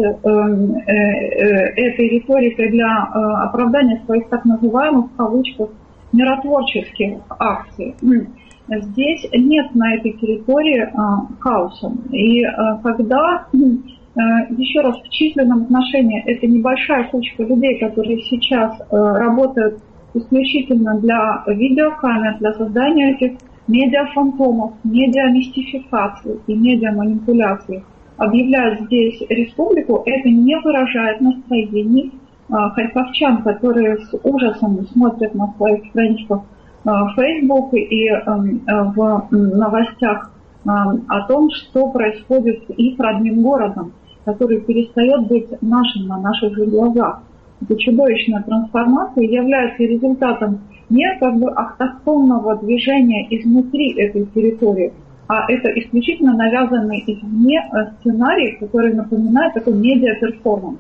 этой риторикой для оправдания своих так называемых, в кавычках, миротворческих акций. Здесь нет на этой территории хаоса. И когда... Еще раз, в численном отношении это небольшая кучка людей, которые сейчас э, работают исключительно для видеокамер, для создания этих медиафантомов, медиамистификации и медиаманипуляций объявляют здесь республику, это не выражает настроений харьковчан, которые с ужасом смотрят на своих страничках в Facebook и в новостях о том, что происходит с их родным городом, который перестает быть нашим на наших же глазах. Эта чудовищная трансформация является результатом не как бы автохтонного движения изнутри этой территории, а это исключительно навязанный извне сценарий, который напоминает такой медиа-перформанс.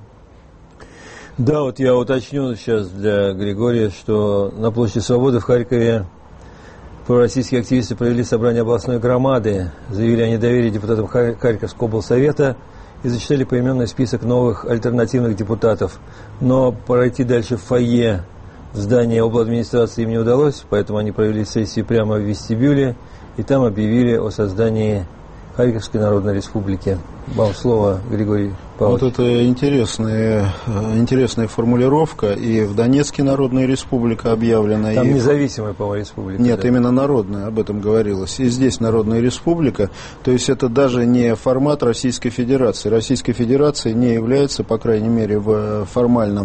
Да, вот я уточню сейчас для Григория, что на площади Свободы в Харькове пророссийские активисты провели собрание областной громады, заявили о недоверии депутатам Харьковского облсовета и зачитали поименный список новых альтернативных депутатов. Но пройти дальше в фойе в здании обладминистрации им не удалось, поэтому они провели сессию прямо в вестибюле и там объявили о создании Харьковской Народной Республики. Вам слово, Григорий Павлович. Вот это интересная, интересная формулировка. И в Донецке Народная Республика объявлена. Там и... независимая, по-моему, республика. Нет, да? именно народная, об этом говорилось. И здесь Народная Республика. То есть это даже не формат Российской Федерации. Российская Федерация не является, по крайней мере, в формальном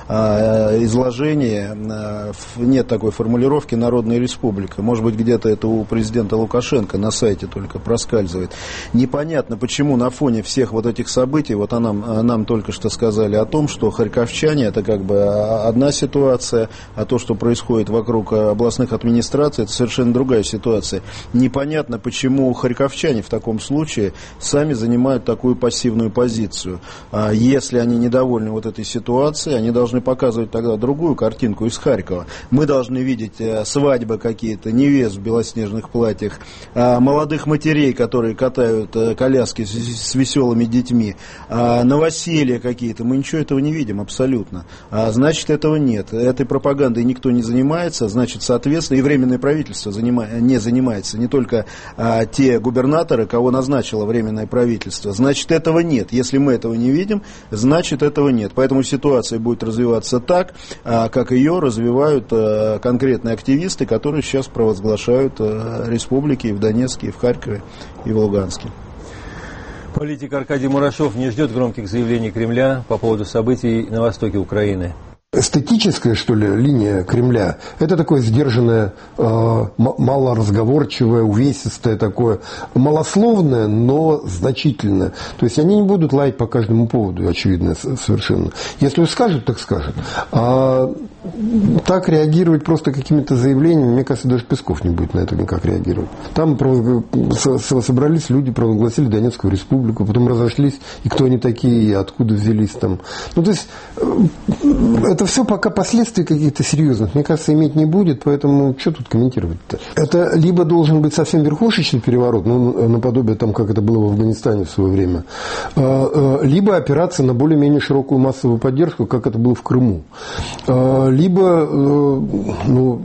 а, изложении, а, нет такой формулировки Народная Республика. Может быть, где-то это у президента Лукашенко на сайте только проскальзывает. Непонятно, почему на фоне всех вот этих событий, вот нам, нам только что сказали о том, что харьковчане это как бы одна ситуация, а то, что происходит вокруг областных администраций, это совершенно другая ситуация. Непонятно, почему харьковчане в таком случае сами занимают такую пассивную позицию. Если они недовольны вот этой ситуацией, они должны показывать тогда другую картинку из Харькова. Мы должны видеть свадьбы какие-то, невест в белоснежных платьях, молодых матерей, которые катают коляски с веселыми детьми, а, новоселья какие-то, мы ничего этого не видим абсолютно. А, значит, этого нет. Этой пропагандой никто не занимается, значит, соответственно, и Временное правительство занима, не занимается, не только а, те губернаторы, кого назначило Временное правительство. Значит, этого нет. Если мы этого не видим, значит, этого нет. Поэтому ситуация будет развиваться так, а, как ее развивают а, конкретные активисты, которые сейчас провозглашают а, республики и в Донецке, и в Харькове, и в Луганске. Политик Аркадий Мурашов не ждет громких заявлений Кремля по поводу событий на востоке Украины. Эстетическая, что ли, линия Кремля, это такое сдержанное, э, малоразговорчивое, увесистое такое, малословное, но значительное. То есть они не будут лаять по каждому поводу, очевидно, совершенно. Если скажут, так скажут. А так реагировать просто какими-то заявлениями, мне кажется, даже Песков не будет на это никак реагировать. Там собрались люди, провозгласили Донецкую республику, потом разошлись, и кто они такие, и откуда взялись там. Ну, то есть это все пока последствий каких-то серьезных, мне кажется, иметь не будет, поэтому что тут комментировать-то? Это либо должен быть совсем верхушечный переворот, ну, наподобие там, как это было в Афганистане в свое время, либо опираться на более-менее широкую массовую поддержку, как это было в Крыму. Либо, ну,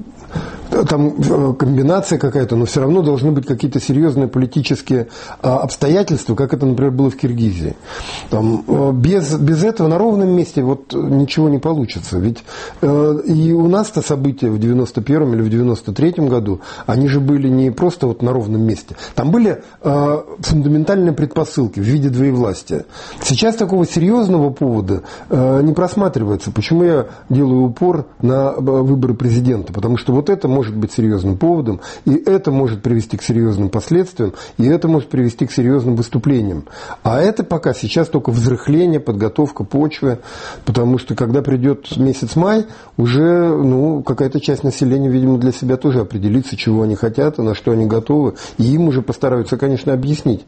там комбинация какая-то, но все равно должны быть какие-то серьезные политические обстоятельства, как это, например, было в Киргизии. Там, без, без этого на ровном месте вот ничего не получится. Ведь и у нас-то события в девяносто первом или в девяносто третьем году, они же были не просто вот на ровном месте. Там были фундаментальные предпосылки в виде двоевластия. Сейчас такого серьезного повода не просматривается. Почему я делаю упор на выборы президента? Потому что вот это может быть серьезным поводом, и это может привести к серьезным последствиям, и это может привести к серьезным выступлениям. А это пока сейчас только взрыхление, подготовка почвы, потому что когда придет месяц май, уже ну, какая-то часть населения, видимо, для себя тоже определится, чего они хотят, и на что они готовы, и им уже постараются, конечно, объяснить.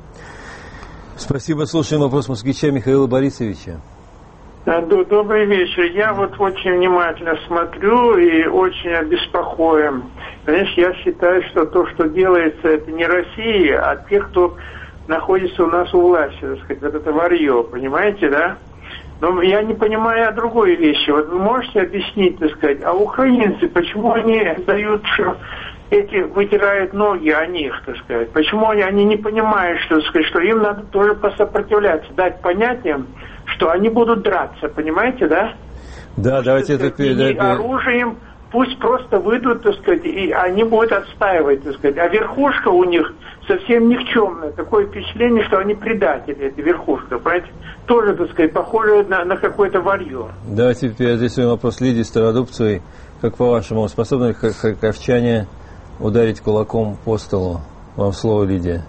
Спасибо. Слушаем вопрос москвича Михаила Борисовича. Добрый вечер. Я вот очень внимательно смотрю и очень обеспокоен. Конечно, я считаю, что то, что делается, это не Россия, а тех, кто находится у нас у власти, так сказать, вот это варье, понимаете, да? Но я не понимаю о другой вещи. Вот вы можете объяснить, так сказать, а украинцы, почему они дают, что эти вытирают ноги о них, так сказать? Почему они, они не понимают, что, так сказать, что им надо тоже посопротивляться, дать понять им, что они будут драться, понимаете, да? Да, что, давайте это передать. И оружием пусть просто выйдут, так сказать, и они будут отстаивать, так сказать. А верхушка у них совсем никчемная. Такое впечатление, что они предатели, эта верхушка. Понимаете? Тоже, так сказать, похоже на, на какое-то варье. Давайте теперь здесь вопрос Лидии Стародубцевой. Как по-вашему, способны ли харьковчане ударить кулаком по столу? Вам слово, Лидия.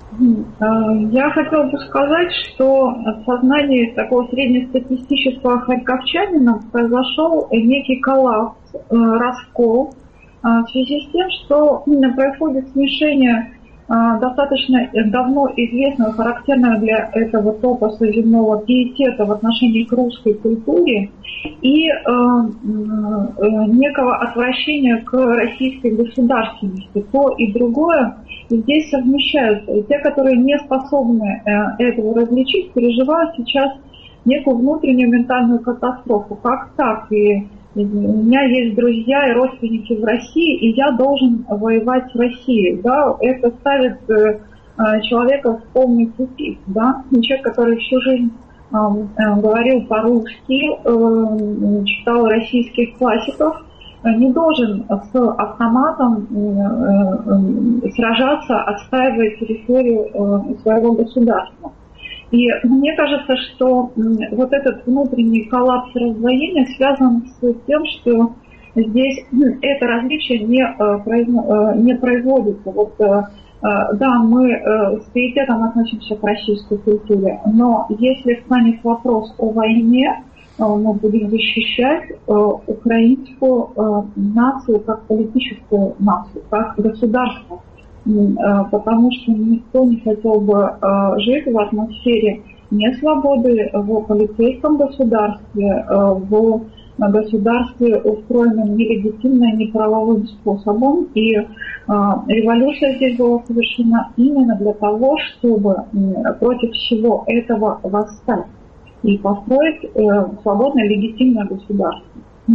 Я хотела бы сказать, что в сознании такого среднестатистического харьковчанина произошел некий коллапс, раскол в связи с тем, что происходит смешение достаточно давно известного, характерного для этого топоса земного пиетета в отношении к русской культуре и э, э, некого отвращения к российской государственности. То и другое здесь совмещаются. И те, которые не способны э, этого различить, переживают сейчас некую внутреннюю ментальную катастрофу. Как так? И у меня есть друзья и родственники в России, и я должен воевать с Россией. Да? Это ставит э, человека в полный тупик. Да? Человек, который всю жизнь э, э, говорил по-русски, э, читал российских классиков, э, не должен с автоматом э, э, сражаться, отстаивая территорию э, своего государства. И мне кажется, что вот этот внутренний коллапс раздвоения связан с тем, что здесь это различие не, не производится. Вот, да, мы с пиететом относимся к российской культуре, но если станет вопрос о войне, мы будем защищать украинскую нацию как политическую нацию, как государство. Потому что никто не хотел бы жить в атмосфере несвободы в полицейском государстве, в государстве, устроенном нелегитимно, неправовым способом. И революция здесь была совершена именно для того, чтобы против всего этого восстать и построить свободное, легитимное государство.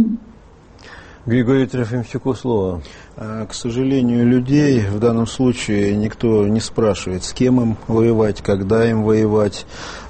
Григорию Трофимчуку слово. К сожалению, людей в данном случае никто не спрашивает, с кем им воевать, когда им воевать.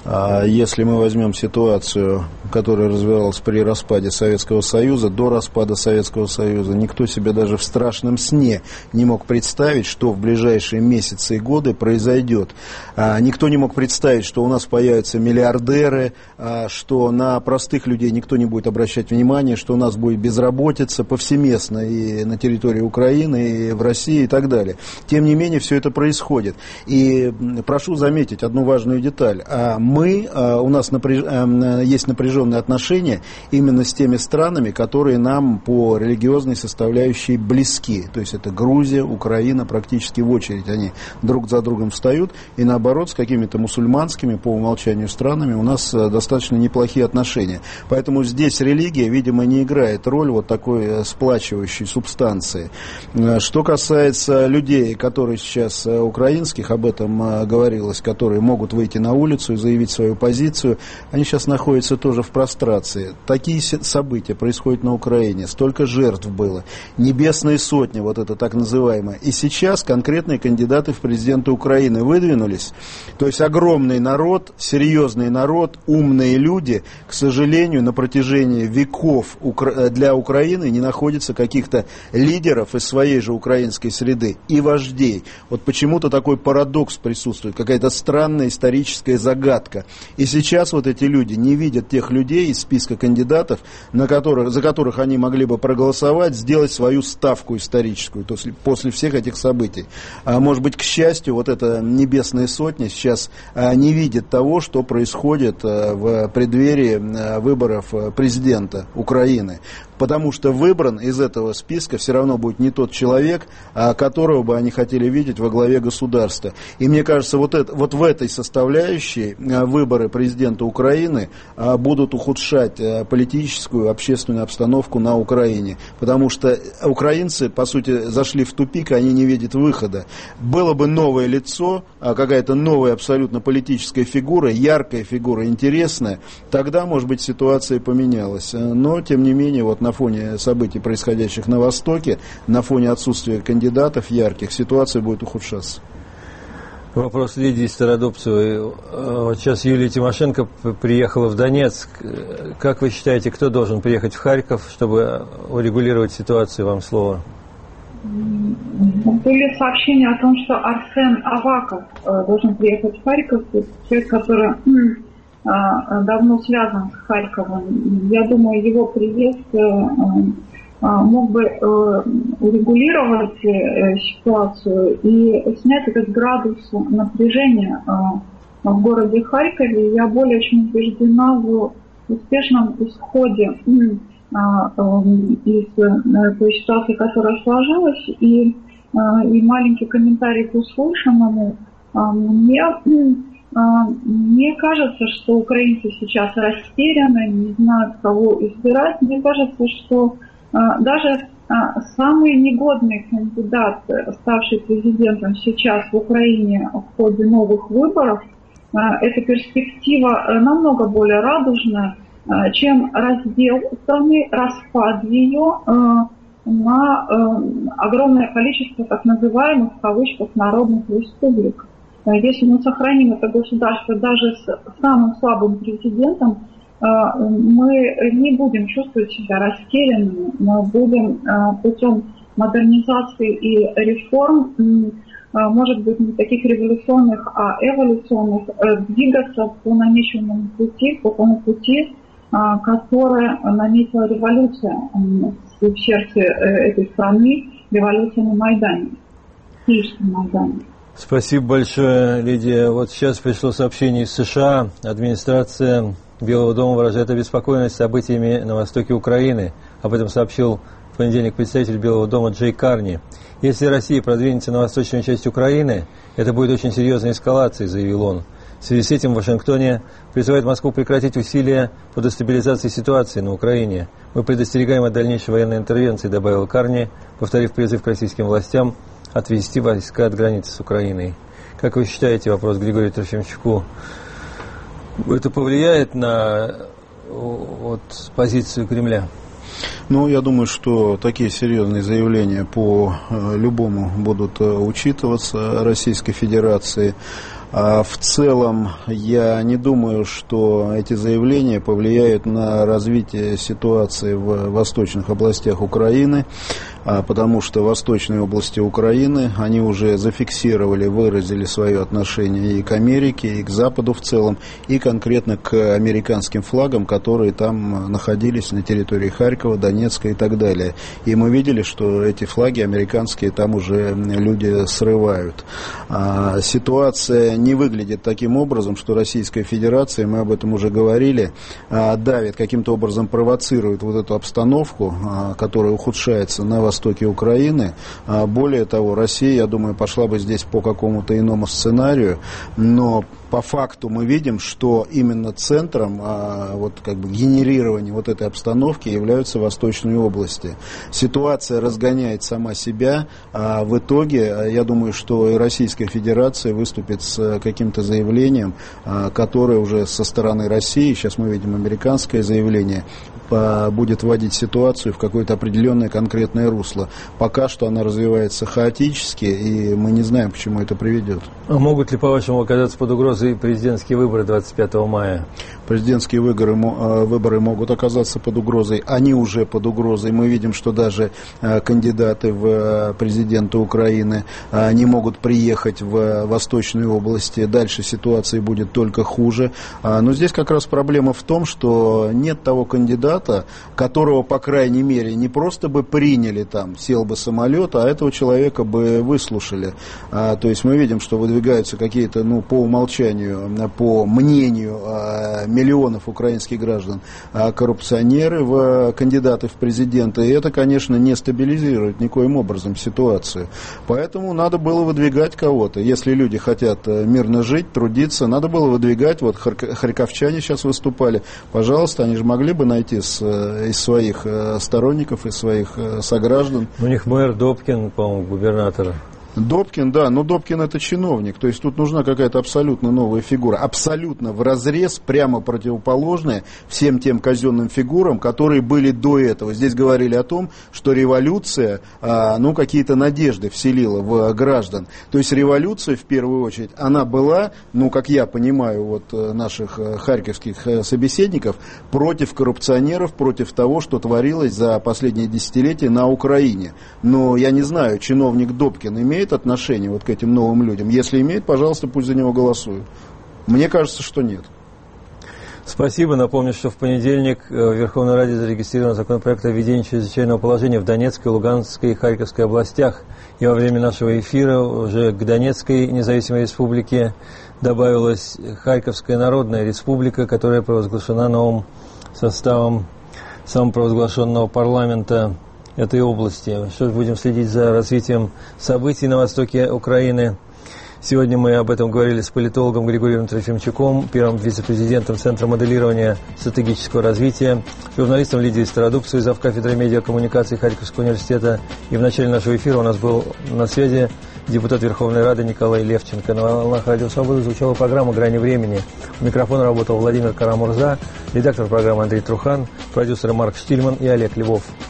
Если мы возьмем ситуацию, которая развивалась при распаде Советского Союза, до распада Советского Союза, никто себе даже в страшном сне не мог представить, что в ближайшие месяцы и годы произойдет. Никто не мог представить, что у нас появятся миллиардеры, что на простых людей никто не будет обращать внимания, что у нас будет безработица повсеместно и на территории Украины, и в России и так далее. Тем не менее, все это происходит. И прошу заметить одну важную деталь. Мы, у нас напряж... есть напряженные отношения именно с теми странами, которые нам по религиозной составляющей близки. То есть это Грузия, Украина, практически в очередь они друг за другом встают. И наоборот, с какими-то мусульманскими по умолчанию странами у нас достаточно неплохие отношения. Поэтому здесь религия, видимо, не играет роль вот такой сплачивающей субстанции. Что касается людей, которые сейчас украинских, об этом говорилось, которые могут выйти на улицу и заявить свою позицию, они сейчас находятся тоже в прострации. Такие события происходят на Украине, столько жертв было, небесные сотни, вот это так называемое. И сейчас конкретные кандидаты в президенты Украины выдвинулись. То есть огромный народ, серьезный народ, умные люди, к сожалению, на протяжении веков для Украины не находится каких-то лидеров из своей же украинской среды и вождей. Вот почему-то такой парадокс присутствует, какая-то странная историческая загадка. И сейчас вот эти люди не видят тех людей из списка кандидатов, на которых, за которых они могли бы проголосовать, сделать свою ставку историческую, то есть после всех этих событий. А может быть, к счастью, вот эта небесная сотня сейчас не видит того, что происходит в преддверии выборов президента Украины. Потому что выбран из этого списка все равно будет не тот человек, которого бы они хотели видеть во главе государства. И мне кажется, вот, это, вот в этой составляющей выборы президента Украины будут ухудшать политическую, общественную обстановку на Украине. Потому что украинцы, по сути, зашли в тупик, и они не видят выхода. Было бы новое лицо, какая-то новая абсолютно политическая фигура, яркая фигура, интересная, тогда, может быть, ситуация поменялась. Но, тем не менее, вот на фоне событий, происходящих на Востоке, на фоне отсутствия кандидатов ярких, ситуация будет ухудшаться. Вопрос Лидии Стародубцевой. Вот сейчас Юлия Тимошенко приехала в Донецк. Как вы считаете, кто должен приехать в Харьков, чтобы урегулировать ситуацию? Вам слово. Были сообщения о том, что Арсен Аваков должен приехать в Харьков, человек, который давно связан с Харьковом. Я думаю, его приезд мог бы урегулировать ситуацию и снять этот градус напряжения в городе Харькове. Я более чем убеждена в успешном исходе из той ситуации, которая сложилась. И, и маленький комментарий к услышанному. Мне, мне кажется, что украинцы сейчас растеряны, не знают, кого избирать. Мне кажется, что даже самый негодный кандидат, ставший президентом сейчас в Украине в ходе новых выборов, эта перспектива намного более радужная, чем раздел страны, распад ее на огромное количество так называемых в кавычках народных республик. Если мы сохраним это государство даже с самым слабым президентом, мы не будем чувствовать себя растерянными, мы будем путем модернизации и реформ, может быть, не таких революционных, а эволюционных, двигаться по намеченному пути, по тому пути, который наметила революция в сердце этой страны, революция на Майдане, Киевском Майдане. Спасибо большое, Лидия. Вот сейчас пришло сообщение из США. Администрация Белого дома выражает обеспокоенность событиями на востоке Украины. Об этом сообщил в понедельник представитель Белого дома Джей Карни. Если Россия продвинется на восточную часть Украины, это будет очень серьезной эскалацией, заявил он. В связи с этим в Вашингтоне призывает Москву прекратить усилия по дестабилизации ситуации на Украине. Мы предостерегаем от дальнейшей военной интервенции, добавил Карни, повторив призыв к российским властям отвести войска от границы с Украиной. Как вы считаете, вопрос к Григорию Трофимчуку, это повлияет на вот, позицию Кремля? Ну, я думаю, что такие серьезные заявления по э, любому будут э, учитываться Российской Федерацией. А в целом, я не думаю, что эти заявления повлияют на развитие ситуации в восточных областях Украины, потому что восточные области Украины, они уже зафиксировали, выразили свое отношение и к Америке, и к Западу в целом, и конкретно к американским флагам, которые там находились на территории Харькова, Донецка и так далее. И мы видели, что эти флаги американские там уже люди срывают. А ситуация не выглядит таким образом, что Российская Федерация, мы об этом уже говорили, давит, каким-то образом провоцирует вот эту обстановку, которая ухудшается на востоке Украины. Более того, Россия, я думаю, пошла бы здесь по какому-то иному сценарию, но по факту мы видим, что именно центром а, вот, как бы, генерирования вот этой обстановки являются восточные области. Ситуация разгоняет сама себя, а в итоге, я думаю, что и Российская Федерация выступит с каким-то заявлением, а, которое уже со стороны России, сейчас мы видим американское заявление, по, будет вводить ситуацию в какое-то определенное конкретное русло. Пока что она развивается хаотически, и мы не знаем, к чему это приведет. А могут ли, по-вашему, оказаться под угрозой президентские выборы двадцать пятого мая? Президентские выборы, выборы могут оказаться под угрозой. Они уже под угрозой. Мы видим, что даже кандидаты в президенты Украины не могут приехать в восточные области. Дальше ситуация будет только хуже. Но здесь как раз проблема в том, что нет того кандидата, которого, по крайней мере, не просто бы приняли там, сел бы самолет, а этого человека бы выслушали. То есть мы видим, что выдвигаются какие-то, ну, по умолчанию, по мнению миллионов украинских граждан, коррупционеры в кандидаты в президенты. И это, конечно, не стабилизирует никоим образом ситуацию. Поэтому надо было выдвигать кого-то. Если люди хотят мирно жить, трудиться, надо было выдвигать. Вот харьковчане сейчас выступали. Пожалуйста, они же могли бы найти с, из своих сторонников, из своих сограждан. У них мэр Добкин, по-моему, губернатор. Добкин, да, но Добкин это чиновник, то есть тут нужна какая-то абсолютно новая фигура, абсолютно вразрез, прямо противоположная всем тем казенным фигурам, которые были до этого. Здесь говорили о том, что революция, а, ну, какие-то надежды вселила в граждан. То есть революция, в первую очередь, она была, ну, как я понимаю, вот наших харьковских собеседников, против коррупционеров, против того, что творилось за последние десятилетия на Украине. Но я не знаю, чиновник Добкин имеет отношение вот к этим новым людям? Если имеет, пожалуйста, пусть за него голосуют. Мне кажется, что нет. Спасибо. Напомню, что в понедельник в Верховной Раде зарегистрирован законопроект о введении чрезвычайного положения в Донецкой, Луганской и Харьковской областях. И во время нашего эфира уже к Донецкой независимой республике добавилась Харьковская народная республика, которая провозглашена новым составом самопровозглашенного парламента этой области. Что ж, будем следить за развитием событий на востоке Украины. Сегодня мы об этом говорили с политологом Григорием Трофимчуком, первым вице-президентом Центра моделирования стратегического развития, журналистом Лидией Стародубцевой, завкафедрой медиакоммуникации Харьковского университета. И в начале нашего эфира у нас был на связи депутат Верховной Рады Николай Левченко. На волнах Радио Свобода звучала программа «Грани времени». У микрофона работал Владимир Карамурза, редактор программы Андрей Трухан, продюсеры Марк Штильман и Олег Львов.